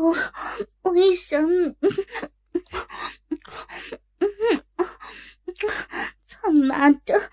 我也想你。操你妈的！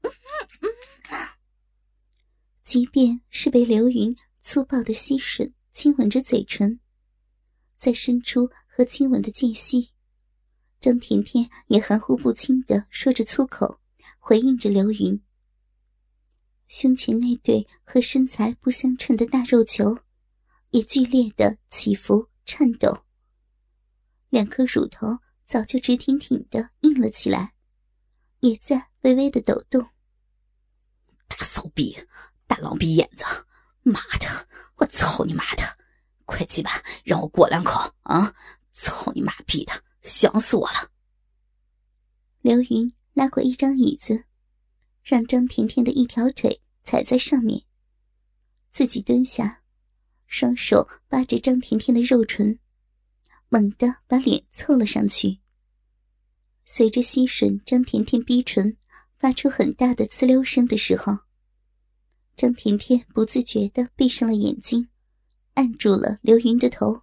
即便是被刘云粗暴的吸吮亲吻着嘴唇，在伸出和亲吻的间隙，张甜甜也含糊不清地说着粗口，回应着刘云。胸前那对和身材不相称的大肉球也剧烈地起伏颤抖，两颗乳头早就直挺挺地硬了起来，也在微微地抖动。 大骚逼，大狼逼眼子，妈的，我操你妈的，快鸡巴让我过两口啊！操你妈逼的，想死我了！ 刘云拉过一张椅子，让张甜甜的一条腿踩在上面，自己蹲下，双手扒着张甜甜的肉唇，猛地把脸凑了上去。随着吸吮张甜甜逼唇发出很大的呲溜声的时候，张甜甜不自觉地闭上了眼睛，按住了刘云的头。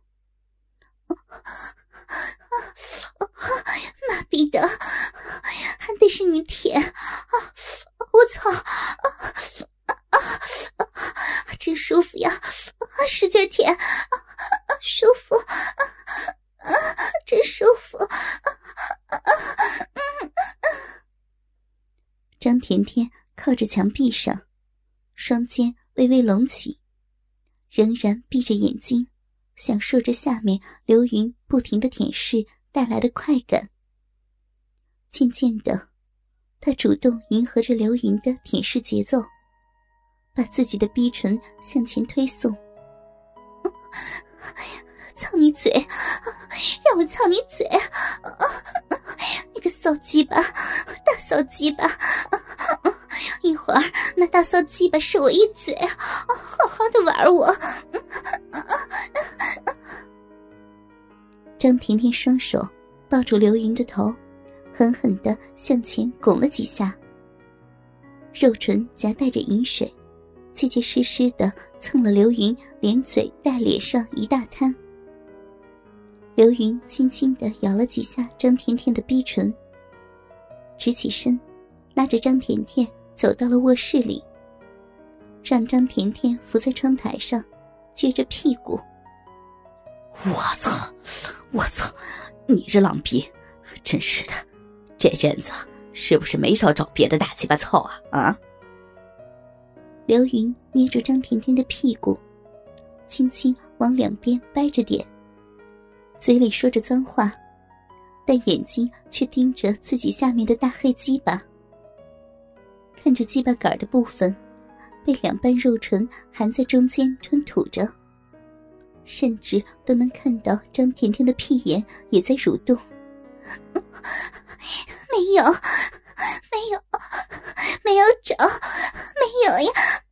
妈逼的，还得是你舔！我操！真舒服呀！使劲舔！舒服！真舒服！张甜甜靠着墙壁上，双肩微微隆起，仍然闭着眼睛，享受着下面刘云不停的舔舐带来的快感。渐渐的，他主动迎合着刘云的舔舐节奏，把自己的逼唇向前推送。操你嘴，让我操你嘴！那个骚鸡巴，大骚鸡巴！一会儿那大骚鸡巴射我一嘴，好好的玩我！张甜甜双手抱住刘云的头，狠狠地向前拱了几下，肉唇夹带着饮水，结结实实地蹭了刘云连嘴带脸上一大滩。刘云轻轻地咬了几下张甜甜的逼唇，直起身，拉着张甜甜走到了卧室里，让张甜甜伏在窗台上，撅着屁股。 我操！我操！你这狼逼，真是的，这阵子是不是没少找别的大鸡巴操啊？ 刘云捏住张甜甜的屁股，轻轻往两边掰着点，嘴里说着脏话，但眼睛却盯着自己下面的大黑鸡巴，看着鸡巴杆的部分被两瓣肉唇含在中间吞吐着，甚至都能看到张甜甜的屁眼也在蠕动。没有找，没有呀！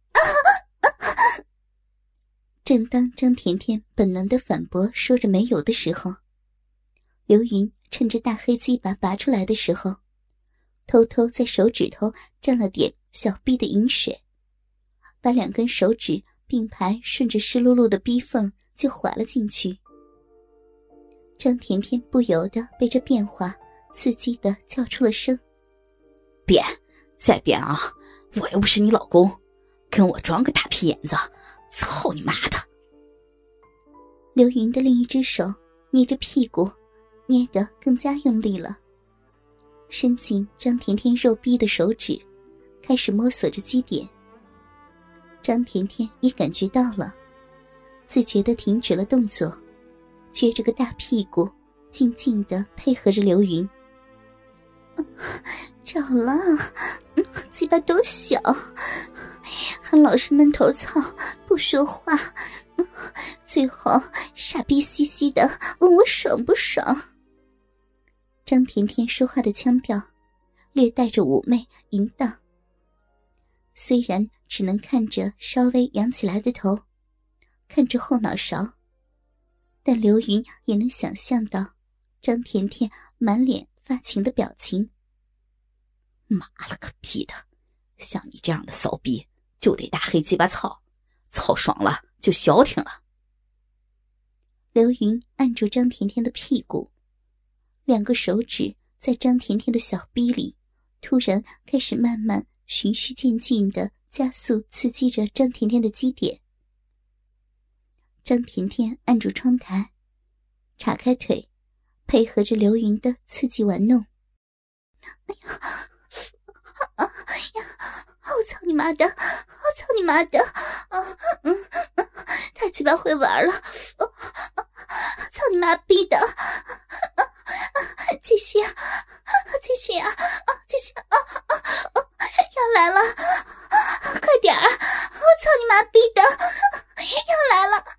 正当张甜甜本能的反驳说着没有的时候，刘云趁着大黑鸡巴拔出来的时候，偷偷在手指头沾了点小臂的饮水，把两根手指并排顺着湿漉漉的逼缝就滑了进去。张甜甜不由得被这变化刺激地叫出了声： 变，再变啊！我又不是你老公，跟我装个大屁眼子，操你妈的！ 刘云的另一只手捏着屁股，捏得更加用力了，伸进张甜甜肉逼的手指，开始摸索着基点。张甜甜也感觉到了，自觉地停止了动作，撅着个大屁股，静静地配合着刘云。找了，鸡巴多小，还老是闷头操，不说话，最后傻逼兮兮的问我爽不爽。张甜甜说话的腔调略带着妩媚淫荡，虽然只能看着稍微扬起来的头，看着后脑勺，但刘云也能想象到张甜甜满脸发情的表情。 妈了个逼的，像你这样的骚逼就得大黑鸡巴操，操爽了就消停了。 刘云按住张甜甜的屁股，两个手指在张甜甜的小逼里突然开始慢慢循序渐进地加速刺激着张甜甜的基点。张甜甜按住窗台，岔开腿，配合着刘云的刺激玩弄。哎呀，我操你妈的！我操你妈的！太鸡巴会玩了！操你妈逼的！继续啊，继续啊，继续啊！要来了，快点儿！我操你妈逼的！要来了！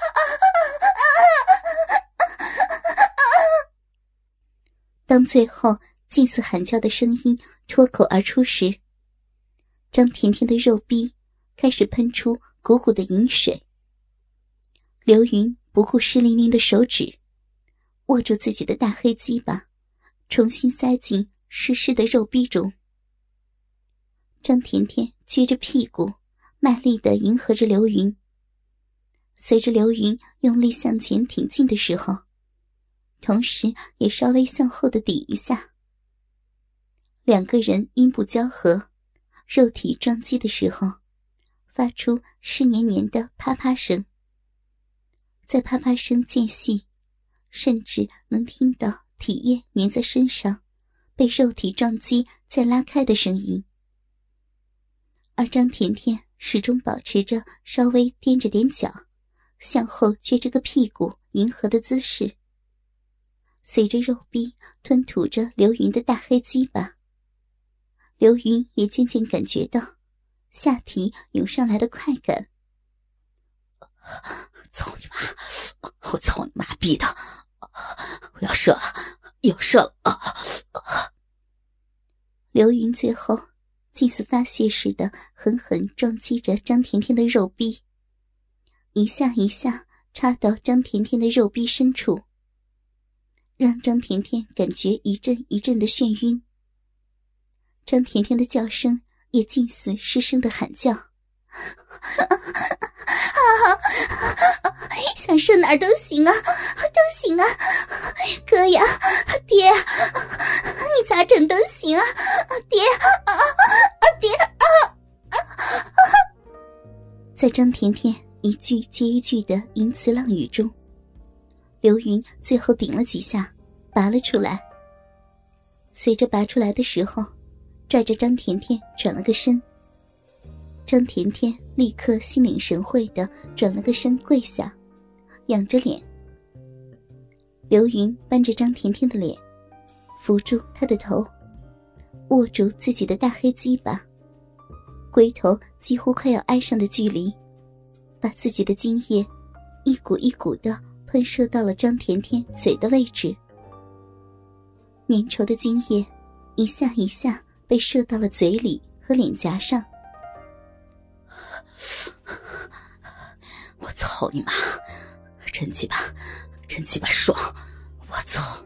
当最后近似喊叫的声音脱口而出时，张甜甜的肉壁开始喷出鼓鼓的饮水。刘云不顾湿淋淋的手指，握住自己的大黑鸡巴，重新塞进湿湿的肉壁中。张甜甜撅着屁股，卖力地迎合着刘云。随着刘云用力向前挺进的时候，同时也稍微向后的抵一下。两个人阴部交合，肉体撞击的时候，发出湿黏黏的啪啪声。在啪啪声间隙，甚至能听到体液粘在身上，被肉体撞击再拉开的声音。而张甜甜始终保持着稍微踮着点脚，向后撅着个屁股迎合的姿势。随着肉壁吞吐着刘云的大黑鸡巴，刘云也渐渐感觉到下体涌上来的快感。 操你妈！我操你妈逼的！我要射了，要射了！ 刘云最后近似发泄似的狠狠撞击着张甜甜的肉壁，一下一下插到张甜甜的肉壁深处，让张甜甜感觉一阵一阵的眩晕。张甜甜的叫声也近似失声的喊叫。想射哪儿都行啊，都行啊，哥呀，爹，你咋整都行啊，爹，爹。在张甜甜一句接一句的淫词浪语中，刘云最后顶了几下，拔了出来。随着拔出来的时候，拽着张甜甜转了个身。张甜甜立刻心领神会地转了个身跪下，仰着脸。刘云扳着张甜甜的脸，扶住她的头，握住自己的大黑鸡巴，龟头几乎快要挨上的距离，把自己的精液一股一股地喷射到了张甜甜嘴的位置。粘稠的精液一下一下被射到了嘴里和脸颊上。 我操你妈！真鸡巴爽！我操！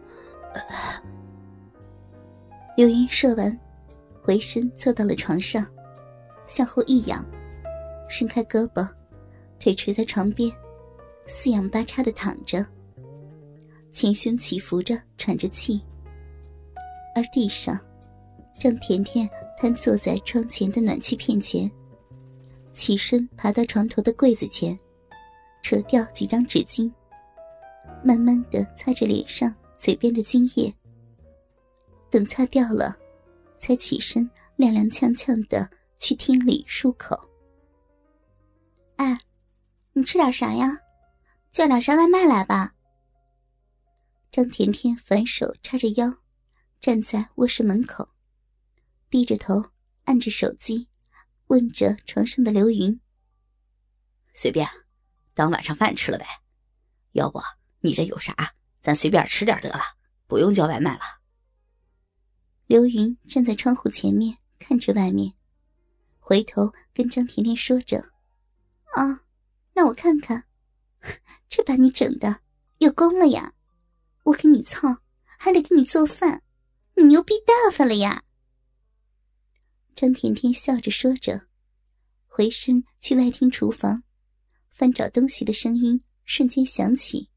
刘云射完，回身坐到了床上，向后一仰，伸开胳膊，腿垂在床边，四仰八叉地躺着，前胸起伏着喘着气。而地上，张甜甜瘫坐在窗前的暖气片前，起身爬到床头的柜子前，扯掉几张纸巾，慢慢地擦着脸上嘴边的精液。等擦掉了，才起身踉踉跄跄地去厅里漱口。哎，你吃点啥呀？叫点啥外卖来吧。张甜甜反手叉着腰，站在卧室门口，低着头按着手机，问着床上的刘云。 随便，当晚上饭吃了呗。要不你这有啥，咱随便吃点得了，不用叫外卖了。 刘云站在窗户前面看着外面，回头跟张甜甜说着：啊，那我看看，这把你整的有功了呀，我给你操，还得给你做饭，你牛逼大发了呀。张甜甜笑着说着，回身去外厅厨房，翻找东西的声音瞬间响起。